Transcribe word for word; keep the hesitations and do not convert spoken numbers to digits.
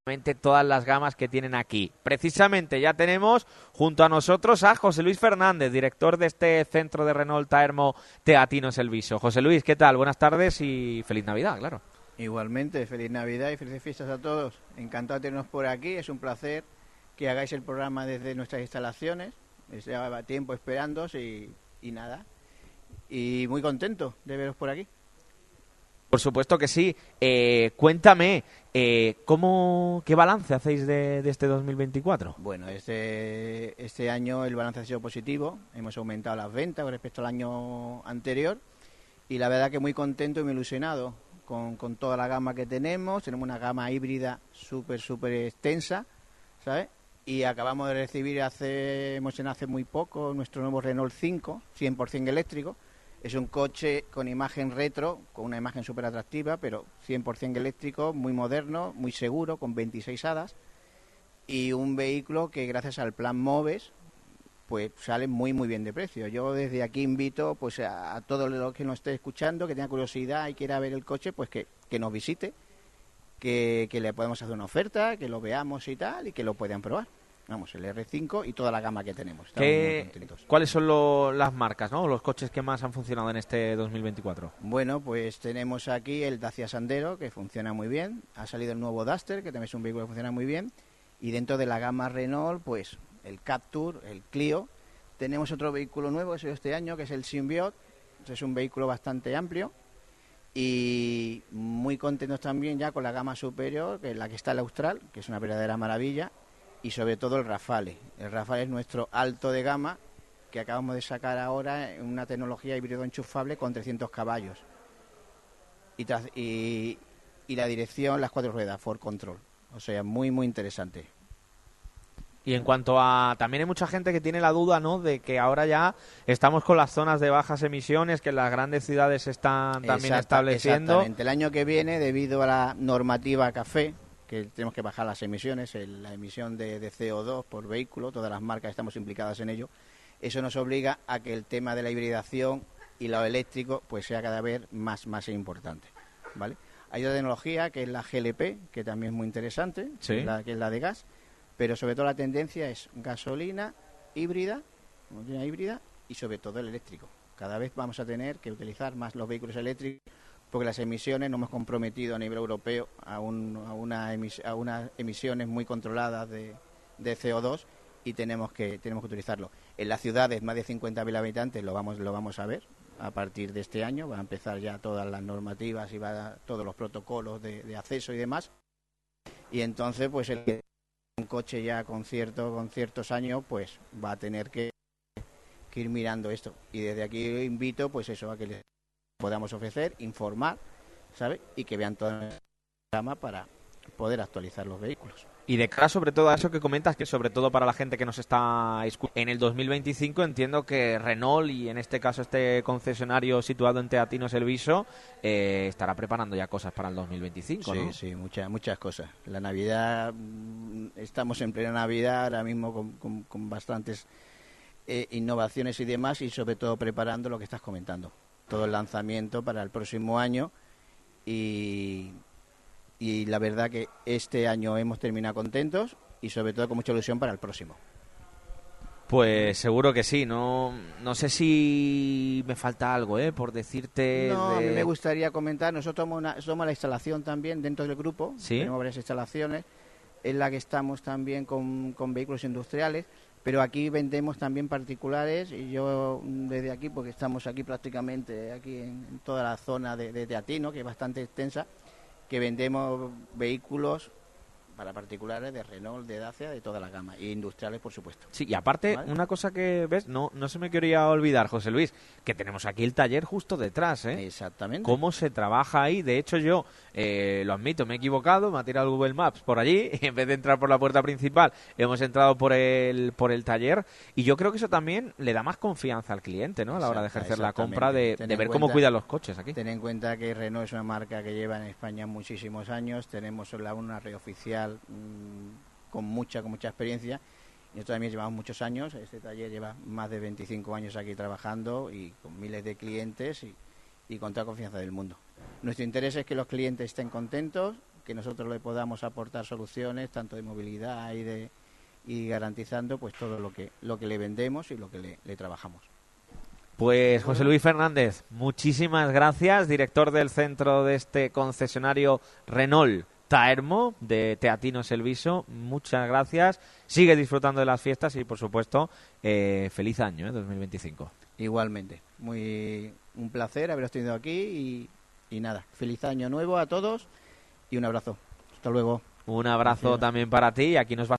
todas las gamas que tienen aquí. Precisamente ya tenemos junto a nosotros a José Luis Fernández, director de este centro de Renault Taermo Teatinos El Viso. José Luis, ¿qué tal? Buenas tardes y feliz Navidad, claro. Igualmente, feliz Navidad y felices fiestas a todos. Encantado de tenernos por aquí, es un placer que hagáis el programa desde nuestras instalaciones. Llevaba tiempo esperándoos y, y nada. Y muy contento de veros por aquí. Por supuesto que sí. Eh, cuéntame, eh, ¿cómo, ¿qué balance hacéis de, de este dos mil veinticuatro? Bueno, este, este año el balance ha sido positivo. Hemos aumentado las ventas con respecto al año anterior. Y la verdad que muy contento y muy ilusionado con, con toda la gama que tenemos. Tenemos una gama híbrida súper, súper extensa, ¿sabes? Y acabamos de recibir hace, hemos en hace muy poco nuestro nuevo Renault cinco, cien por ciento eléctrico. Es un coche con imagen retro, con una imagen súper atractiva, pero cien por ciento eléctrico, muy moderno, muy seguro, con veintiséis hadas. Y un vehículo que gracias al plan MOVES, pues sale muy muy bien de precio. Yo desde aquí invito pues a, a todos los que nos esté escuchando, que tenga curiosidad y quiera ver el coche, pues que, que nos visite, que, que le podemos hacer una oferta, que lo veamos y tal, y que lo puedan probar. Vamos, el erre cinco y toda la gama que tenemos. Estamos muy contentos. ¿Cuáles son lo, las marcas, ¿no? Los coches que más han funcionado en este dos mil veinticuatro? Bueno, pues tenemos aquí el Dacia Sandero, que funciona muy bien. Ha salido el nuevo Duster, que también es un vehículo que funciona muy bien. Y dentro de la gama Renault, pues el Captur, el Clio. Tenemos otro vehículo nuevo que salió este año, que es el Symbiote. Es un vehículo bastante amplio. Y muy contentos también ya con la gama superior, que es la que está el Austral, que es una verdadera maravilla. Y sobre todo el Rafale. El Rafale es nuestro alto de gama, que acabamos de sacar ahora en una tecnología híbrido enchufable con trescientos caballos. Y, tras, y, y la dirección, las cuatro ruedas, Ford Control. O sea, muy, muy interesante. Y en cuanto a... También hay mucha gente que tiene la duda, ¿no?, de que ahora ya estamos con las zonas de bajas emisiones, que las grandes ciudades están también Exacta, estableciendo. Exactamente. El año que viene, debido a la normativa CAFE, que tenemos que bajar las emisiones, el, la emisión de, de ce o dos por vehículo, todas las marcas estamos implicadas en ello, eso nos obliga a que el tema de la hibridación y lo eléctrico pues sea cada vez más, más importante, ¿vale? Hay otra tecnología que es la ge ele pe, que también es muy interesante, ¿Sí? que, es la, que es la de gas, pero sobre todo la tendencia es gasolina híbrida, gasolina híbrida y sobre todo el eléctrico. Cada vez vamos a tener que utilizar más los vehículos eléctricos, porque las emisiones nos hemos comprometido a nivel europeo a, un, a, una emis, a unas emisiones muy controladas de, de ce o dos y tenemos que tenemos que utilizarlo. En las ciudades, más de cincuenta mil habitantes, lo vamos lo vamos a ver a partir de este año. Van a empezar ya todas las normativas y va a, todos los protocolos de, de acceso y demás. Y entonces, pues el que un coche ya con, cierto, con ciertos años, pues va a tener que, que ir mirando esto. Y desde aquí invito, pues eso, a que les podamos ofrecer, informar, ¿sabes? Y que vean toda la gama para poder actualizar los vehículos. Y de cara sobre todo a eso que comentas, que sobre todo para la gente que nos está escuchando, en el dos mil veinticinco entiendo que Renault, y en este caso este concesionario situado en Teatinos El Viso, eh, estará preparando ya cosas para el dos mil veinticinco, sí, ¿no? Sí, muchas, muchas cosas. La Navidad, estamos en plena Navidad ahora mismo con, con, con bastantes eh, innovaciones y demás, y sobre todo preparando lo que estás comentando. Todo el lanzamiento para el próximo año y, y la verdad que este año hemos terminado contentos y sobre todo con mucha ilusión para el próximo. Pues seguro que sí, no no sé si me falta algo, ¿eh? Por decirte... No, de... a mí me gustaría comentar, nosotros somos, una, somos la instalación también dentro del grupo, ¿Sí? Tenemos varias instalaciones, en la que estamos también con, con vehículos industriales, pero aquí vendemos también particulares y yo desde aquí, porque estamos aquí prácticamente, aquí en, en toda la zona de, de Teatino, que es bastante extensa, que vendemos vehículos para particulares de Renault, de Dacia, de toda la gama, y industriales, por supuesto. Sí, y aparte, ¿vale? Una cosa que, ¿ves? No, no se me quería olvidar, José Luis, que tenemos aquí el taller justo detrás, ¿eh? Exactamente. Cómo se trabaja ahí. De hecho, yo, eh, lo admito, me he equivocado, me ha tirado el Google Maps por allí, y en vez de entrar por la puerta principal, hemos entrado por el, por el taller, y yo creo que eso también le da más confianza al cliente, ¿no? A la hora de ejercer la compra, de, de ver cuenta, cómo cuidan los coches aquí. Ten en cuenta que Renault es una marca que lleva en España muchísimos años, tenemos la, una red oficial mmm, con mucha, con mucha experiencia. Y nosotros también llevamos muchos años, este taller lleva más de veinticinco años aquí trabajando y con miles de clientes y, y con toda confianza del mundo. Nuestro interés es que los clientes estén contentos, que nosotros le podamos aportar soluciones tanto de movilidad y de y garantizando pues todo lo que lo que le vendemos y lo que le, le trabajamos. Pues José Luis Fernández, muchísimas gracias, director del centro de este concesionario Renault Taermo de Teatinos El Viso. Muchas gracias, sigue disfrutando de las fiestas y por supuesto eh, feliz año eh, dos mil veinticinco. Igualmente, muy un placer haberos tenido aquí y, y nada, feliz año nuevo a todos y un abrazo. Hasta luego. Un abrazo Gracias. también para ti y aquí nos va